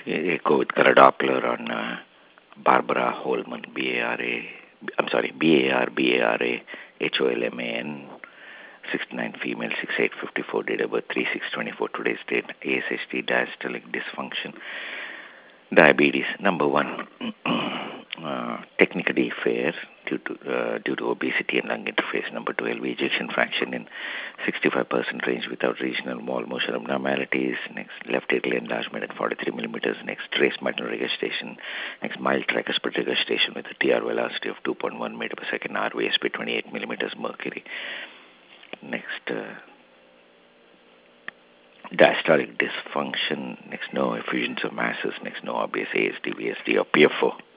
Echo with color Doppler on Barbara Holman, B-A-R-A, I'm sorry, B-A-R-B-A-R-A, H-O-L-M-A-N, 69 female, 6854, date of birth 3624, today's date, ASHT, diastolic dysfunction, diabetes, number one, technically fair due to obesity and lung interface. Number two, LV ejection fraction in 65% range without regional wall motion abnormalities. Next, left atrial enlargement at 43 millimeters. Next, trace mitral regurgitation. Next, mild tricuspid regurgitation with a TR velocity of 2.1 meter per second. RVSP 28 millimeters mercury. Next, diastolic dysfunction. Next, no effusions of masses. Next, no obvious ASD, VSD, or PFO.